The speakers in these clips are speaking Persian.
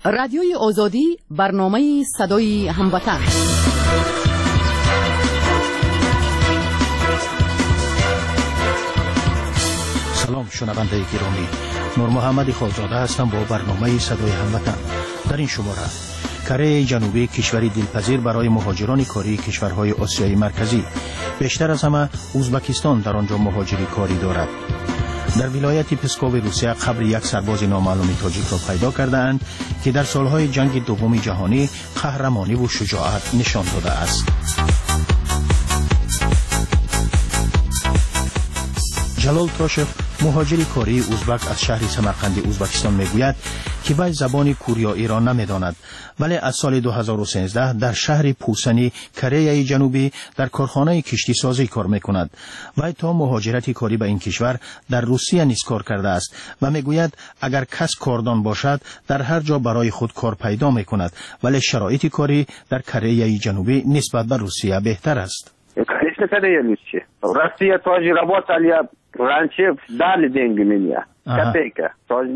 رادیوی آزادی برنامه صدای هموطن. سلام شنونده گرامی، نور محمد خالزاده هستم با برنامه صدای هموطن. در این شماره کره جنوبی کشوری دلپذیر برای مهاجران کاری کشورهای آسیای مرکزی. بیشتر از همه ازبکستان در آنجا مهاجری کاری دارد. در ولایت پسکو روسیه قبر یک سرباز نامعلوم تاجیک را پیدا کردند که در سالهای جنگ دوم جهانی قهرمانی و شجاعت نشان داده است. جلال تاشف مهاجری کاری ازبک از شهر سمرقند ازبکستان میگوید که وی زبان کوریایی را نمیداند، ولی از سال 2013 در شهر پوسنی کره جنوبی در کارخانه کشتی سازی کار میکند. وی تا مهاجرت کاری به این کشور در روسیه نیز کار کرده است و میگوید اگر کس کاردان باشد در هر جا برای خود کار پیدا میکند، ولی شرایط کاری در کره جنوبی نسبت به روسیه بهتر است. Россия тоже работали раньше, дали деньги мне. Копейка.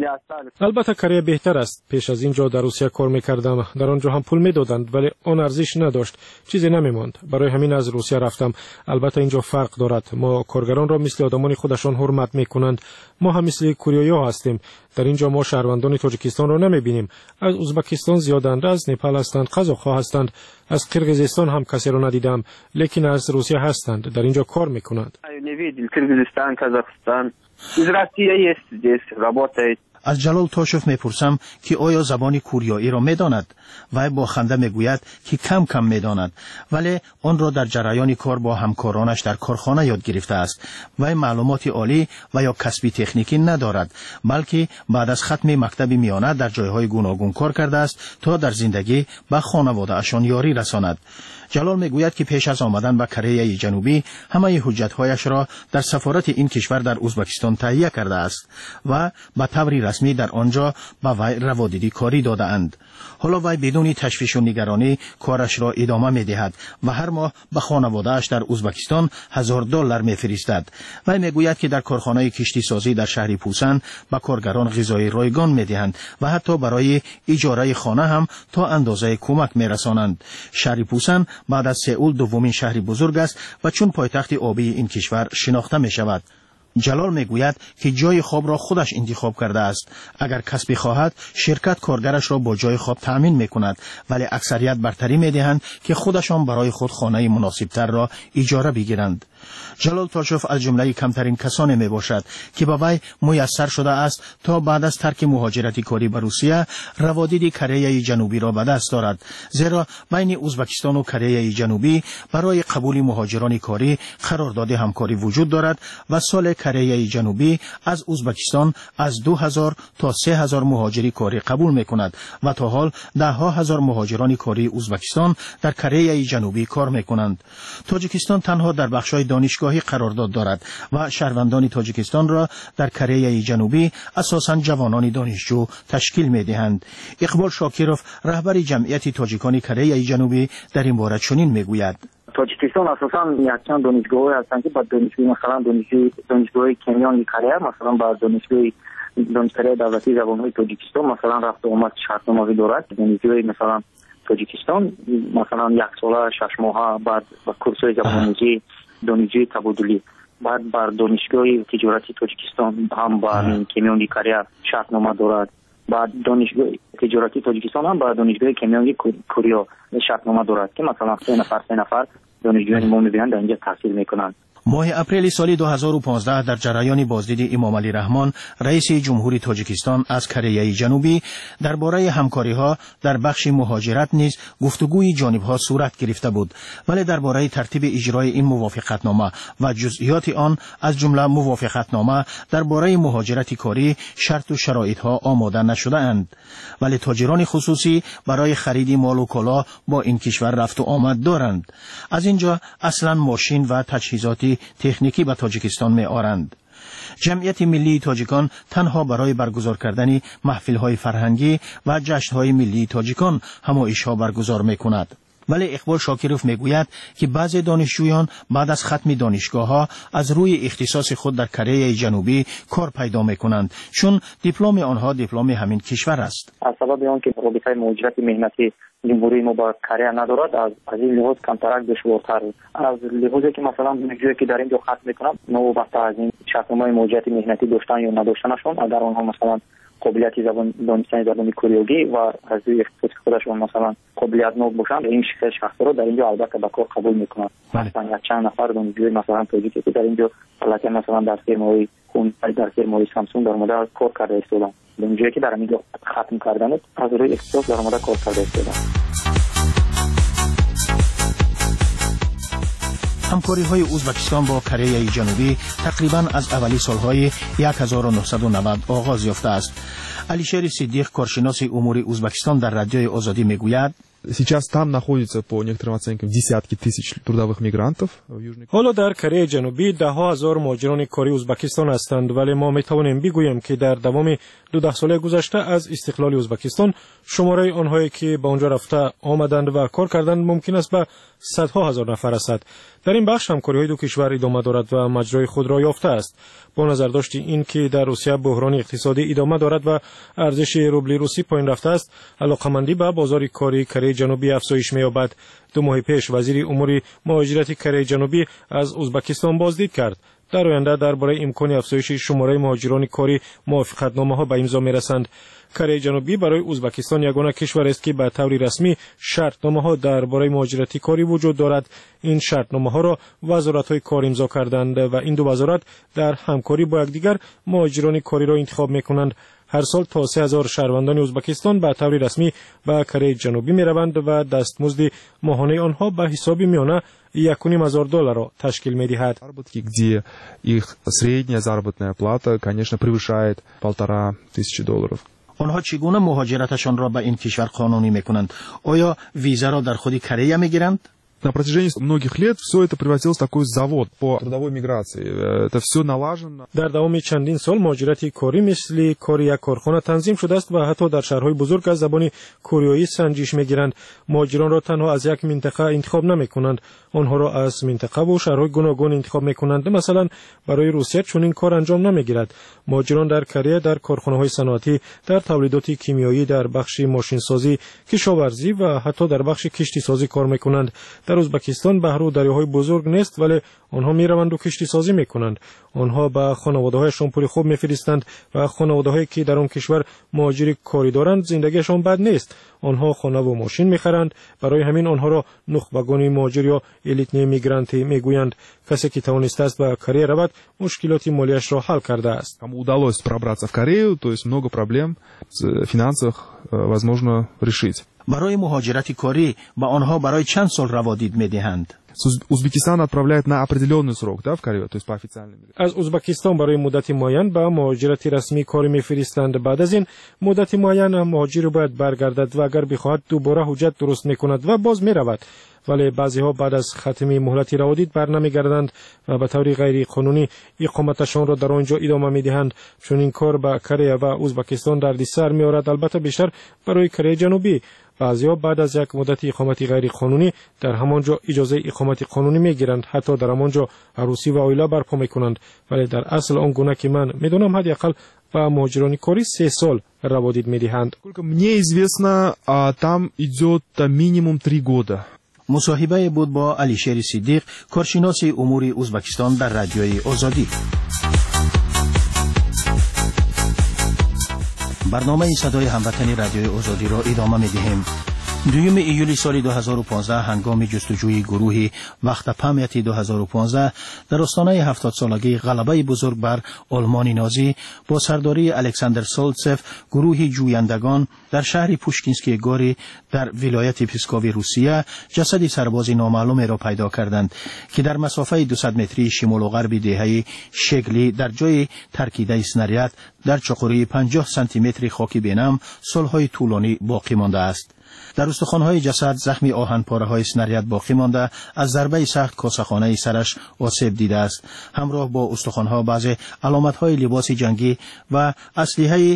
البته کره بهتر است. پیش از اینجا در روسیه کار میکردم، در آنجا هم پول میدادند ولی آن ارزش نداشت، چیزی نمیماند. برای همین از روسیه رفتم. البته اینجا فرق دارد، ما کارگران را مثل آدمان خودشان حرمت میکنند، ما هم مثل کوریایی هستیم. در اینجا ما شهروندان تاجیکستان را نمیبینیم. از ازبکستان زیادند، از نپال هستند، قزاق‌ها هستند، از قرقیزستان هم کسی را ندیدم، لیکن از روسیه هستند، در اینجا کار میکنند. Кыргызстан, Казахстан. Из России есть здесь, работает. از جلال تاشف میپرسم که آیا زبان کوریایی را میداند؟ وی با خنده میگوید که کم کم میداند، ولی آن را در جریان کار با همکارانش در کارخانه یاد گرفته است. وی معلومات عالی و یا کسبی تکنیکی ندارد، بلکه بعد از ختم مکتب میانه در جایهای گوناگون کار کرده است تا در زندگی به خانواده اشان یاری رساند. جلال میگوید که پیش از آمدن به کره جنوبی همه حجت‌هایش را در سفارت این کشور در ازبکستان تهیه کرده است و به طور رسمی در آنجا به وی روادیدی کاری داده اند. حالا وی بدون تشویش و نگرانی کارش را ادامه می‌دهد و هر ماه به خانواده‌اش در ازبکستان $1000 می‌فرستد. وی میگوید که در کارخانه کشتی سازی در شهر پوسن به کارگران غذای رایگان می‌دهند و حتی برای اجاره خانه هم تا اندازه کمک می‌رسانند. شهر پوسن بعد از سئول دومین شهر بزرگ است و چون پایتخت آبی این کشور شناخته می شود. جلال میگوید که جای خواب را خودش انتخاب کرده است. اگر کس بخواهد شرکت کارگرش را با جای خواب تأمین میکند، ولی اکثریت برتری میدهند که خودشان برای خود خانه مناسبتر را اجاره بگیرند. جلال تاشف از جمله کمترین کسانی می باشد که به وی میسر شده است تا بعد از ترک مهاجرت کاری به روسیه روادید کره جنوبی را به دست دارد، زیرا بین ازبکستان و کره جنوبی برای قبول مهاجران کاری قرارداد همکاری وجود دارد و سال کره جنوبی از ازبکستان از 2000 تا 3000 مهاجری کاری قبول می کند و تا حال 10,000 مهاجران کاری ازبکستان در کره جنوبی کار می کنند. تاجیکستان تنها در بخش‌های دانشگاهی قرارداد دارد و شهروندان تاجیکستان را در کره جنوبی اساساً جوانان دانشجو تشکیل می‌دهند. اقبال شاکیروف رهبر جمعیت تاجیکان کره جنوبی در این باره چنین میگوید: تاجیکستان اساساً یکچند دانشگاه‌هایی هستند که با مثلا دانشگاه کنیان کره، مثلا با دانشگاه دولتی زبان‌های تاجیکستان مثلا رفت و آمد شرطنامه‌ای دارد. دانشگاه مثلا تاجیکستان مثلا یک ساله 6 ماهه بعد با کورس‌های زبان‌آموزی دانشجوی تبادلی، بعد بر دانشگاه تجارتی تاجیکستان هم با کمیونی کره شرطنامه دارد، بعد دانشگاه تجارتی تاجیکستان هم با دانشگاه کمیونی کوریا شرطنامه دارد که مثلا 3 نفر دانشجویان ما می‌بینند در اینجا تحصیل می‌کنند. ماه اپریل سال 2015 در جریان بازدید امام علی رحمان رئیس جمهوری تاجیکستان از کره جنوبی درباره همکاری‌ها در بخش مهاجرت نیز گفتگوی جانب‌ها صورت گرفته بود، ولی درباره ترتیب اجرای این موافقتنامه و جزئیات آن از جمله موافقتنامه درباره مهاجرت کاری شرط و شرایط‌ها آماده نشده اند، ولی تاجران خصوصی برای خرید مال و کالا با این کشور رفت و آمد دارند. از اینجا اصلاً ماشین و تجهیزات تکنیکی به تاجیکستان می آرند. جمعیت ملی تاجیکان تنها برای برگزار کردن محفل‌های فرهنگی و جشن‌های ملی تاجیکان همایش‌ها برگزار می‌کند. ولی اقبال شاکروف میگوید که بعضی دانشجویان بعد از ختم دانشگاه‌ها از روی اختصاص خود در کره جنوبی کار پیدا می‌کنند، چون دیپلم آنها دیپلم همین کشور است. از سبب آنکه رابطه مهاجرت مهنتی جمهوری ما با کره ندارد، از این لحاظ کمترک دشوارتر از لحاظی که مثلا دانشجویی که در اینجا ختم می‌کنند نوبت از این شرطنامه مهاجرت مهنتی داشتن یا نداشتنشون، اگر آنها مثلا قابلیت دانستن زبان کوریایی و از اختصاص خودشون مثلا قابلیت ناب باشند، این شخصا رو در اینجا البته به کار قبول میکنند. مثلا چند نفر دانشجوی مثلا تاجیکی که در اینجا حالت مثلا در فیرم‌های در فیرم‌های سامسونگ در مورد کار کرده استادن، دانشجویی که در اینجا ختم کردند از روی اختصاص در مورد کار کرده استادن. همکاری‌های ازبکستان با کره جنوبی تقریباً از اولی سال‌های 1990 آغاز یافته است. علیشیر صدیق، کارشناس امور ازبکستان، در رادیوی آزادی میگوید Сейчас там находится по некоторым оценкам десятки тысяч трудовых мигрантов в Южной Корее. حالا در کره جنوبی ده ها هزار مهاجران کاری ازبکستان هستند، ولی ما میتوانیم بگوییم که در دوام 12 ساله گذشته از استقلال ازبکستان شماره آنهایی که به آنجا رفته آمدند و کار کردند ممکن است به صدها هزار نفر رسد. در این بخش همکاری‌های دو کشور ادامه دارد و مجرای خود را یافته است. با نظر داشت این که در روسیه بحران اقتصادی ادامه دارد و ارزش روبل روسی پایین رفته است، علاقه‌مندی به بازار کاری کره جنوبی افزایش می‌یابد. 2 ماه پیش وزیر امور مهاجرت کره جنوبی از ازبکستان بازدید کرد. در آینده درباره امکان افزایش شماره مهاجران کاری موافقتنامه‌ها به امضا می‌رسند. کره جنوبی برای ازبکستان یگانه کشور است که به طور رسمی شرطنامه‌ها درباره مهاجرت کاری وجود دارد. این شرطنامه‌ها را وزارت‌های کار امضا کردند و این دو وزارت در همکاری با یکدیگر مهاجران کاری را انتخاب می‌کنند. هر سال تا 3000 شهروندان ازبکستان به طور رسمی به کره جنوبی می‌روند و دستمزد ماهانه آنها به حساب میانه $1,500 را تشکیل می‌دهد. Где их средняя заработная плата, конечно, превышает $1500. آنها چگونه مهاجرتشان را به این کشور قانونی می‌کنند؟ آیا ویزا را در خود کره می‌گیرند؟ На протяжении многих лет все это превратилось в такой завод по трудовой миграции. Это все налажено. در دوام چندین سال مهاجرت کاری مثل کار یک کارخانه تنظیم شده است و حتی در شهرهای بزرگ از زبان کوریایی سنجش می‌گیرند. مهاجران را تنها از یک منطقه انتخاب نمی‌کنند، آنها را از منطقه و شهرهای گوناگون انتخاب می‌کنند. مثلا برای روسیه چون این کار انجام نمی‌گیرد. مهاجران در کره در کارخانه‌های صنعتی، در تولیدات کیمیایی، در بخش ماشینسازی، کشاورزی و حتی در بخش کشتیسازی کار می‌کنند. در ازبکستان بحر و دریاهای بزرگ نیست، ولی آنها میروند و کشتی سازی میکنند. آنها به خانواده‌هایشان پول خوب میفرستند و خانواده‌هایی که در آن کشور مهاجر کاری دارند زندگیشان بد نیست. آنها خانه و ماشین میخرند. برای همین آنها را نخبگان مهاجر یا الیت میگرانت میگویند. کسی که توانسته است به کره رود مشکلات مالیش را حل کرده است. Кому удалось пробраться в Корею, то есть много проблем в финансах возможно решить. برای مهاجرت کاری به آنها برای چند سال روادید میدهند؟ Узбекистан отправляет на определенный срок, да, в Корею, то есть по официальным. از ازبکستان برای مدت معین به مهاجرت رسمی کاری میفرستند. بعد از این مدت معین مهاجر باید برگردد و اگر بخواهد دوباره حجت درست میکند و باز میرود. ولی بعضی‌ها بعد از ختم مهلت روادید برنمیگردند و به طور غیر قانونی اقامتشان را در آنجا ادامه میدهند. چون این کار به کره و ازبکستان دردسر میآورد، البته بیشتر برای کره جنوبی. بعضی‌ها بعد از یک مدت اقامت غیر قانونی در همانجا اجازه اقامت قانونی میگیرند، حتی در همانجا عروسی و عائله برپا میکنند. ولی در اصل آن گونه که من میدونم حداقل و مهاجران کاری 3 سال روادید میدهند. Мне известно, там идет минимум 3 года. مصاحبه بود با علیشیر صدیق، کارشناس امور ازبکستان، در رادیوی آزادی. برنامه صدای هموطنی رادیوی آزادی را ادامه می‌دهیم. 2 ایولی سال 2015 هنگام جستجوی گروهی وقت پامیت 2015 در آستانه 70 سالگی غلبه بزرگ بر آلمان نازی با سرداری الکساندر سولتسف، گروهی جویندگان در شهر پوشکینسکی گوری در ولایت پسکوی روسیه جسد سربازی نامعلوم را پیدا کردند که در مسافه 200 متری شمال و غرب دهه شگلی در جای ترکیده اسنریت در چقوری 50 سانتی متری خاک بینم سالهای طولانی باقی مانده است. در استخوان‌های جسد زخمی آهن‌پاره‌های اسنریت باقی مانده، از ضربه سخت کاسه‌خانه سرش آسیب دیده است. همراه با استخوان‌ها بعضی علامت‌های لباس جنگی و اسلحه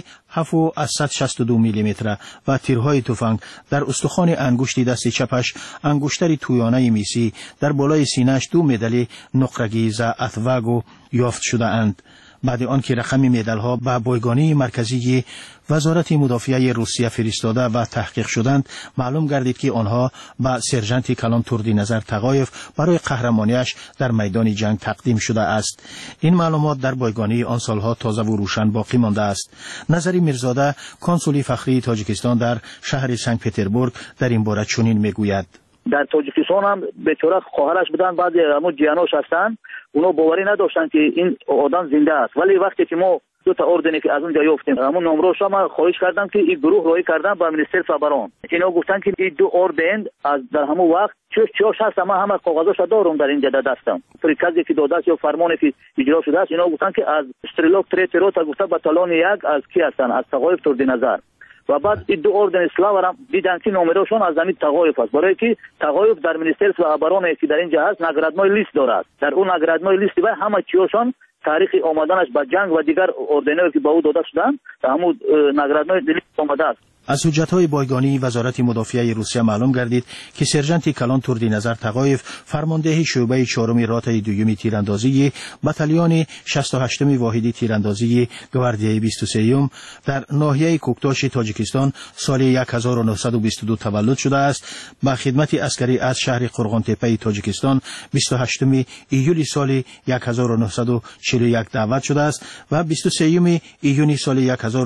762 میلیمتر و تیرهای تفنگ در استخوان انگشت دست چپش، انگشتر تویانه میسی، در بالای سینه‌اش 2 مدال نقرگی ز اتواگو یافت شده اند. بعد آنکه رقم مدال‌ها به بایگانی مرکزی وزارت مدافعه روسیه فرستاده و تحقیق شدند، معلوم گردید که آنها به سرژانت کلان تردینظر تقایف برای قهرمانیش در میدان جنگ تقدیم شده است. این معلومات در بایگانی آن سالها تازه و روشن باقی مانده است. نظری میرزاده، کنسول فخری تاجیکستان در شهر سنت پتربورگ، در این باره چنین میگوید: در تاجیکستان هم بیچاره خواهرش بودن، بعضی همون جیاناش هستن، اونا باوری نداشتن که این آدم زنده است. ولی وقتی که ما 2 تا اوردنی که از اونجا یافتیم، همون نمره‌اش ما خواهش کردم که این گروه رای کردن با منیستر فبران، اینا گفتن که این 2 اوردن از در همون وقت چوش هست، ما همه کاغذاش دارم در اینجا دستم، پریکازی که داده است یا فرمانی که اجرا شده است. اینا گفتن که از استریلوک تریترو تا گفته باتالون 1 از کی هستن، از تقایف تردینظر. و بعد این 2 اوردن اسلاو هم دیدن که نمرهشون از زمین تقایف است، برای که تقایف در منیستر فبران که در اینجا هست نگرادمای لیست دارد. در اون نگرادمای لیست و همه چیشون تاریخ آمدنش به جنگ و دیگر اوردنایی که به او داده شدن همون نگرادمای لیست آمده است. از حجت‌های بایگانی وزارت مدافعه روسیه معلوم گردید که سرژانت کلان تردینظر تقایف، فرمانده شعبه 4 راتای 2 تیراندازی بتالیون 68 واحدی تیراندازی گواردیای 23 در ناحیه کوکتاش تاجیکستان سال 1922 تولد شده است. با خدمت عسکری از شهر قرغان‌تپه تاجیکستان 28 ایولی سال 1941 دعوت شده است و 23 ایونی سال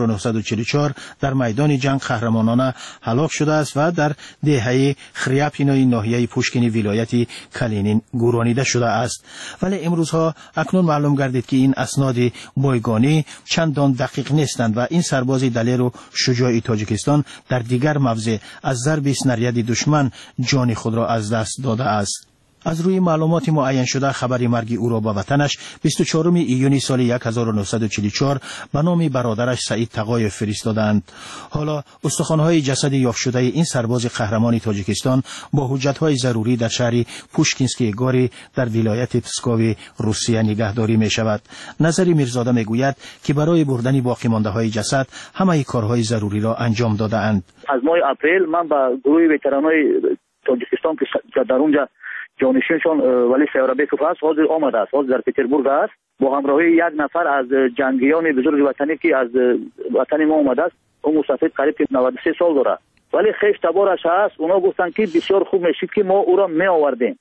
1944 در میدان جنگ قهرمانانه هلاک شده است و در دهه خریاپینای ناحیه پوشکین ولایت کالینین گورانیده شده است. ولی امروزها اکنون معلوم گردید که این اسناد بایگانی چندان دقیق نیستند و این سرباز دلیر و شجاع تاجیکستان در دیگر موضع از ضرب اسنریت دشمن جان خود را از دست داده است. از روی معلومات معین شده خبر مرگ او را به وطنش 24 ایونی سال 1944 به نام برادرش سعید تقایف فرستادند. حالا استخوان‌های جسد یافت شده این سرباز قهرمان تاجیکستان با حجت‌های ضروری در شهر پوشکینسکی گوری در ولایت پسکوی روسیه نگهداری می‌شود. نظری میرزاده میگوید که برای بردن باقی مانده‌های جسد همه کارهای ضروری را انجام داده‌اند. از ماه اپریل من با گروه وترانای تاجیکستان که در اونجا جانشینشون ولی سیاربکوف است حاضر آمده است، حاضر در پتربورگ است، با همراهی 1 نفر از جنگیان بزرگ وطنی که از وطن ما آمده است. اون مسافر قریب 93 سال داره، ولی خیش تبارش هست. اونا گفتن که بسیار خوب میشید که ما او را می آوردیم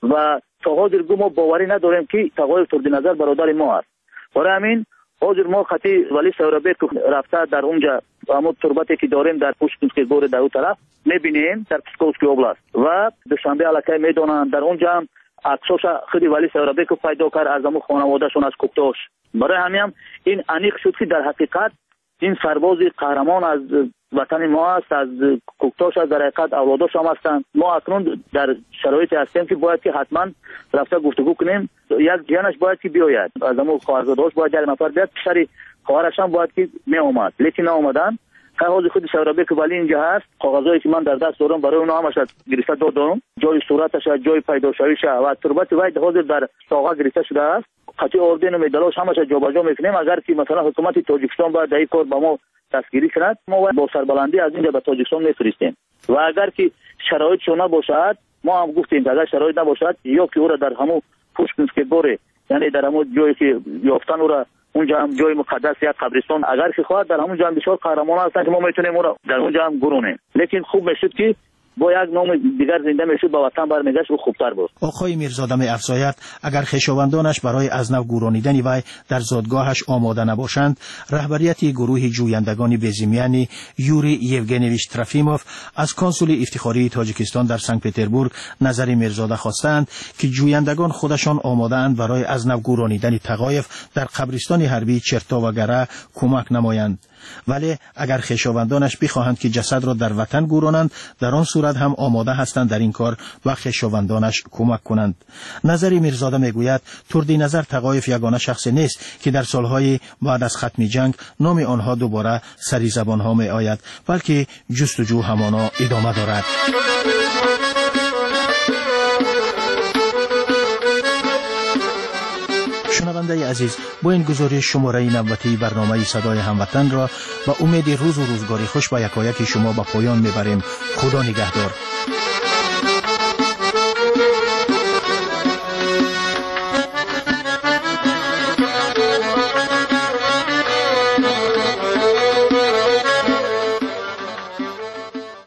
و تا حاضر ما باوری نداریم که تقایف تردینظر برادر ما است. برای همین حاضر ما خطی ولی سیاربکوف رفته در اونجا همون تربتی که داریم در پوشکینسکی گور در اون طرف میبینیم در پسکوفسکی اوبلاست و دوشنبه علاقه میدونن در اونجا هم عکساش خودی ولی سیاربکوف پیدا کرد از همون خانوادهشون از کوکتاش. برای همین این انیق شد که در حقیقت این سرباز قهرمان از وطن ما است، از کوکتاش از در حقیقت اولاداش هم هستند. ما اکنون در شرایطی هستیم که باید که حتما رفته گفتگو کنیم. یک جانش باید که بیاید، از همون خواهرزادهاش باید 1 نفر بیاد، پسر خواهرش هم باید که می اومد لیکن ناآمدن. حاضر خود سیاربک ولی اینجا هست، کاغذایی که من در دست دارم برای اونها همش گرفته دادم، جای صورتش، جای پیداشویش و تربت وای حاضر در ساغا گرفته شده است. قطعی اوردن و مدالاش همش جابجا میکنیم. اگر که مثلا حکومت تاجیکستان باید این کار با ما دستگیری کند، ما با سربلندی از اینجا به تاجیکستان میفرستیم و اگر که شرایط شونه باشد ما هم گفتیم که اگر شرایط نباشد یا که او را در همون پوشکینسکی گوره، یعنی در همون جایی که یافتن او را اونجا هم جای مقدس یا قبرستان، اگر که خواهد در همون جا هم بسیار قهرمان هستن که ما میتونیم او را در اونجا هم گرونیم. لیکن خوب میشد که با یک نام دیگر زنده میشد، با وطن برمیگشت و خوبتر بود. آقای میرزاده می‌افزاید اگر خویشاوندانش برای از نو گورانیدن وی در زادگاهش آماده نباشند، رهبریت گروه جویندگان بزیمیانی یوری یوگنیویچ ترافیموف از کنسول افتخاری تاجیکستان در سنت پتربورگ نظر میرزاده خواستند که جویندگان خودشان آماده اند برای از نو گورانیدن تقایف در قبرستان حربی چرتا و گره کمک نمایند. ولی اگر خویشاوندانش بخواهند که جسد را در وطن گورانند، در آن صورت هم آماده هستند در این کار و خویشاوندانش کمک کنند. نظری میرزاده میگوید تردی نظر تقایف یگانه شخصی نیست که در سالهای بعد از ختم جنگ نام آنها دوباره سری زبانها می آید، بلکه جستجو همانا ادامه دارد. شنونده عزیز، با این گزارش شماره 90 برنامه صدای هموطن را با امید روز و روزگاری خوش با یکایک شما به پایان میبریم. خدا نگهدار.